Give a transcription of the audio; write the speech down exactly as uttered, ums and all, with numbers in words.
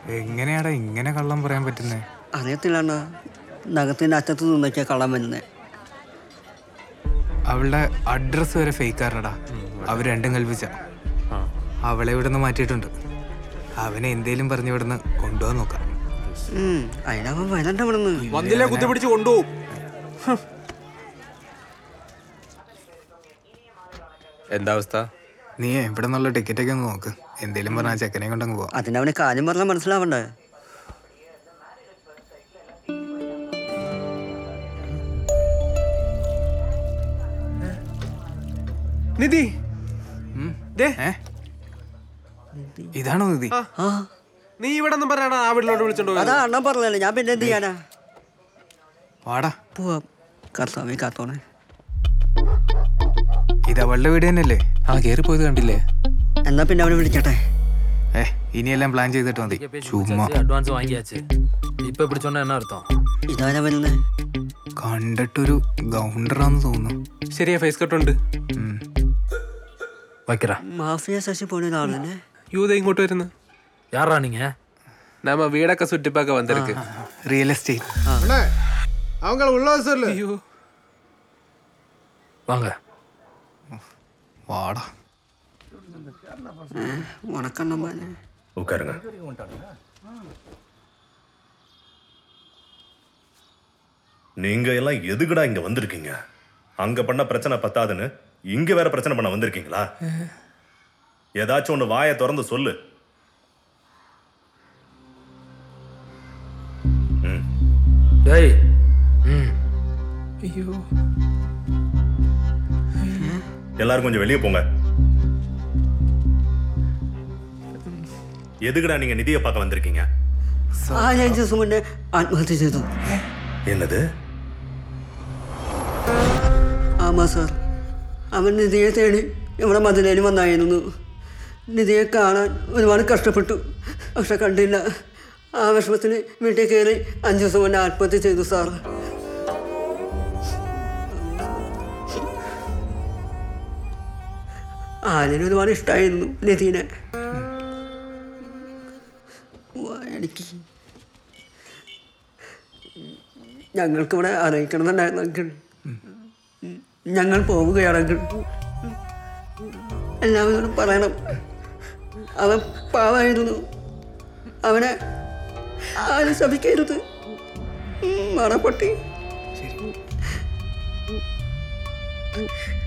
എങ്ങനെയാടാ ഇങ്ങനെ കള്ളം പറയാൻ പറ്റുന്നേ? അറിയത്തില്ല, നഖത്തിന്റെ അറ്റത്ത് നിന്നൊക്കെയാ കള്ളം വരുന്നേ. അവളുടെ അഡ്രസ് വരെ ഫേക്കാരണടാ. അവർ രണ്ടും കൽപ്പിച്ച അവളെ ഇവിടെ നിന്ന് മാറ്റിയിട്ടുണ്ട്. അവനെ എന്തേലും പറഞ്ഞ് ഇവിടെ നിന്ന് കൊണ്ടുപോകാൻ നോക്കാം. അതിനവൻ വരണ്ട ഇവിടെ നിന്ന് വന്നില്ലേ കുത്തിപ്പിടിച്ച് കൊണ്ടുപോകും. എന്താ അവസ്ഥ? നീ ഇവിടെ നിന്നുള്ള ടിക്കറ്റൊക്കെ ഒന്ന് നോക്ക്. എന്തേലും പറഞ്ഞാൽ ചെക്കനെ കൊണ്ടങ്ങ് പോവാം. അതിനവന് കാര്യം പറഞ്ഞാൽ മനസ്സിലാവണ്ടേ? നിധി, ഇതാണോ നിധി? നീ ഇവിടെ നിന്ന് പറഞ്ഞാ ആ വീട്ടിലോട്ട് വിളിച്ചോണ്ട് അതാ അണ്ണൻ പറഞ്ഞല്ലേ, ഞാൻ പിന്നെ എന്ത് ചെയ്യാനാ? വാടാ പോവാം. കർത്താവേ കാത്തോണേ. ഇത് അവളുടെ വീട് തന്നെയല്ലേ? ആ കേറി പോയത് കണ്ടില്ലേ? എന്നാ പിന്നെ അവനെ വിളിക്കട്ടെ. ഏ ഇനിയെല്ലാം പ്ലാൻ ചെയ്തിട്ട് മതി. ചുമ്മാ അഡ്വാൻസ് വാങ്ങിയാച്ച് ഇപ്പൊ പിടിച്ചോണ്ട എന്നാ അർത്ഥം? ഇതാരാ വരുന്നേ? കണ്ടിട്ടൊരു ഗൗണ്ടറാന്ന് തോന്നുന്നു. ശരിയാ, ഫേസ് കട്ട് ഉണ്ട്. വയ്ക്കറാ മാഫിയ ശശി പോണ ഒരാളല്ലേ? യൂത ഇങ്ങോട്ട് വരുന്നു. யாரா நீங்க? நம்ம வீடக்க சுற்றி பார்க்க வந்திருக்கு. Real estate. அவங்க உள்ள சொல்லு. ஐயோ வாங்க. വാടാ. ഉണക്കണ്ണമ്മാനെ உட்காருங்க. நீங்க எல்லாம் எதுக்குடா இங்க வந்திருக்கீங்க? அங்க பண்ண பிரச்சனை பத்தாதுன்னு இங்க வேற பிரச்சனை பண்ண வந்திருக்கீங்களா? ஏதாச்சும் ஒண்ணு வாயை திறந்து சொல்லு. டேய். ம். ஐயோ. எல்லாரும் கொஞ்சம் வெளியே போங்க. எதுக்குடா நீங்க நிதியை பார்க்க வந்திருக்கீங்க? അഞ്ചു ദിവസം മുന്നേ ആത്മഹത്യ ചെയ്തു. என்னது? ആമാ സാർ, അവൻ നിധിയെ തേടി ഇവിടെ മതിലേന് വന്നായിരുന്നു. നിധിയെ കാണാൻ ഒരുപാട് കഷ്ടപ്പെട്ടു, പക്ഷെ കണ്ടില്ല. ആ വിഷമത്തിന് വീട്ടിൽ കയറി അഞ്ചു ദിവസം മുന്നേ ആത്മഹത്യ ചെയ്തു സാർ. ആദ്യം ഒരുപാട് ഇഷ്ടമായിരുന്നു നിധീനെ. എനിക്ക് ഞങ്ങൾക്കിവിടെ അറിയിക്കണമെന്നുണ്ടായിരുന്നെങ്കിൽ ഞങ്ങൾ പോവുകയാണെങ്കിൽ എല്ലാവരോടും പറയണം, അവൻ പാവായിരുന്നു, അവനെ ആരും ശപിക്കരുത്. മണപ്പൊട്ടി.